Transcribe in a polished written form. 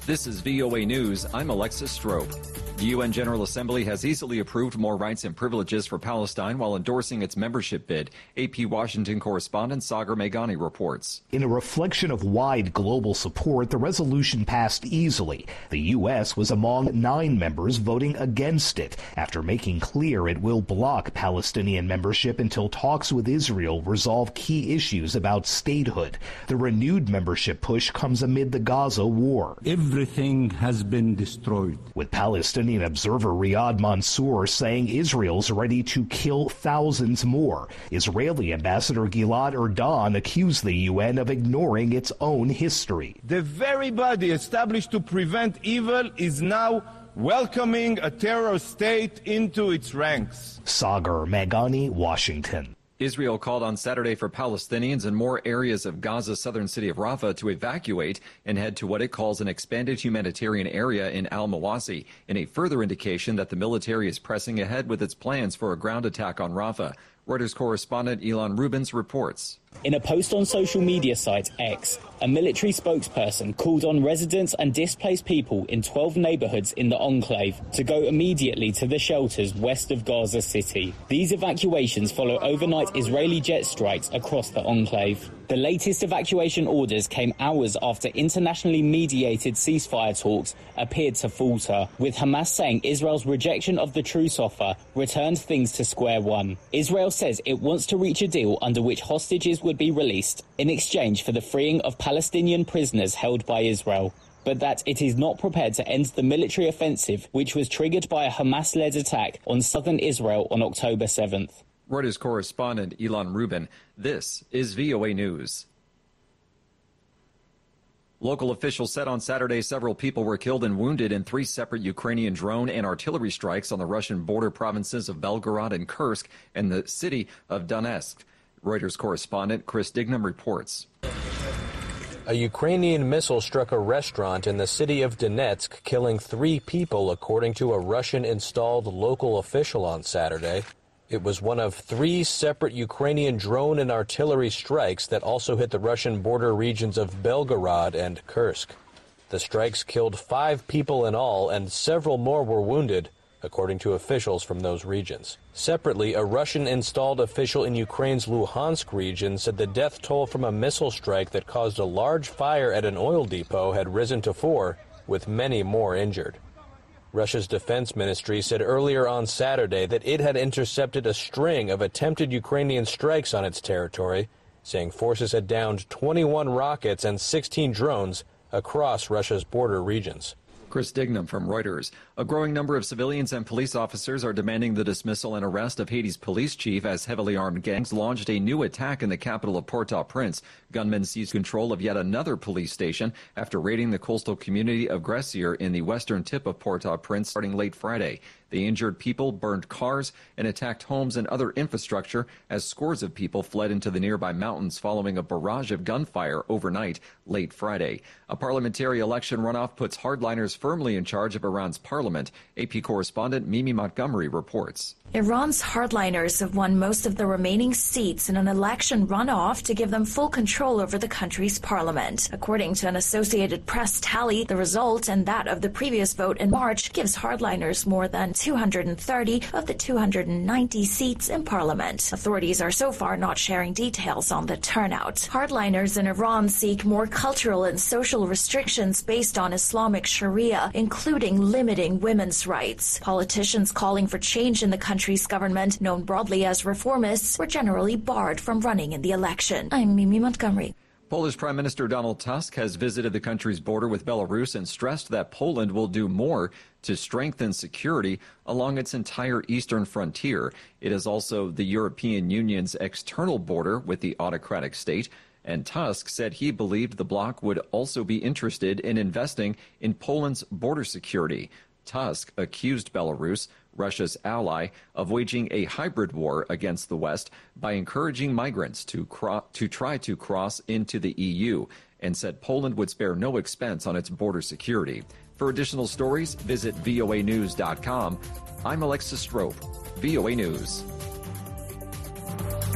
This is VOA News. I'm Alexis Strope. The UN General Assembly has easily approved more rights and privileges for Palestine while endorsing its membership bid. AP Washington correspondent Sagar Meghani reports. In a reflection of wide global support, the resolution passed easily. The U.S. was among 9 members voting against it after making clear it will block Palestinian membership until talks with Israel resolve key issues about statehood. The renewed membership push comes amid the Gaza war. Everything has been destroyed. With Palestinian observer Riyad Mansour saying Israel's ready to kill thousands more. Israeli Ambassador Gilad Erdan accused the UN of ignoring its own history. The very body established to prevent evil is now welcoming a terror state into its ranks. Sagar Meghani, Washington. Israel called on Saturday for Palestinians in more areas of Gaza's southern city of Rafah to evacuate and head to what it calls an expanded humanitarian area in Al-Mawasi, in a further indication that the military is pressing ahead with its plans for a ground attack on Rafah. Reuters correspondent Ilan Rubens reports. In a post on social media site X, a military spokesperson called on residents and displaced people in 12 neighborhoods in the enclave to go immediately to the shelters west of Gaza City. These evacuations follow overnight Israeli jet strikes across the enclave. The latest evacuation orders came hours after internationally mediated ceasefire talks appeared to falter, with Hamas saying Israel's rejection of the truce offer returned things to square one. Israel says it wants to reach a deal under which hostages would be released in exchange for the freeing of Palestinian prisoners held by Israel, but that it is not prepared to end the military offensive which was triggered by a Hamas-led attack on southern Israel on October 7th. Reuters correspondent Ilan Rubin. This is VOA News. Local officials said on Saturday several people were killed and wounded in 3 separate Ukrainian drone and artillery strikes on the Russian border provinces of Belgorod and Kursk and the city of Donetsk. Reuters correspondent Chris Dignam reports. A Ukrainian missile struck a restaurant in the city of Donetsk, killing 3 people, according to a Russian-installed local official on Saturday. It was one of 3 separate Ukrainian drone and artillery strikes that also hit the Russian border regions of Belgorod and Kursk. The strikes killed 5 people in all, and several more were wounded, according to officials from those regions. Separately, a Russian-installed official in Ukraine's Luhansk region said the death toll from a missile strike that caused a large fire at an oil depot had risen to 4, with many more injured. Russia's defense ministry said earlier on Saturday that it had intercepted a string of attempted Ukrainian strikes on its territory, saying forces had downed 21 rockets and 16 drones across Russia's border regions. Chris Dignam from Reuters. A growing number of civilians and police officers are demanding the dismissal and arrest of Haiti's police chief as heavily armed gangs launched a new attack in the capital of Port-au-Prince. Gunmen seized control of yet another police station after raiding the coastal community of Gressier in the western tip of Port-au-Prince starting late Friday. The injured people burned cars and attacked homes and other infrastructure as scores of people fled into the nearby mountains following a barrage of gunfire overnight late Friday. A parliamentary election runoff puts hardliners firmly in charge of Iran's parliament. AP correspondent Mimi Montgomery reports. Iran's hardliners have won most of the remaining seats in an election runoff to give them full control over the country's parliament. According to an Associated Press tally, the result and that of the previous vote in March gives hardliners more than 230 of the 290 seats in parliament. Authorities are so far not sharing details on the turnout. Hardliners in Iran seek more cultural and social restrictions based on Islamic Sharia, including limiting women's rights. Politicians calling for change in the country's government, known broadly as reformists, were generally barred from running in the election. I'm Mimi Montgomery. Polish Prime Minister Donald Tusk has visited the country's border with Belarus and stressed that Poland will do more to strengthen security along its entire eastern frontier. It is also the European Union's external border with the autocratic state. And Tusk said he believed the bloc would also be interested in investing in Poland's border security. Tusk accused Belarus, Russia's ally, of waging a hybrid war against the West by encouraging migrants to try to cross into the EU, and said Poland would spare no expense on its border security. For additional stories, visit voanews.com. I'm Alexis Strope, VOA News.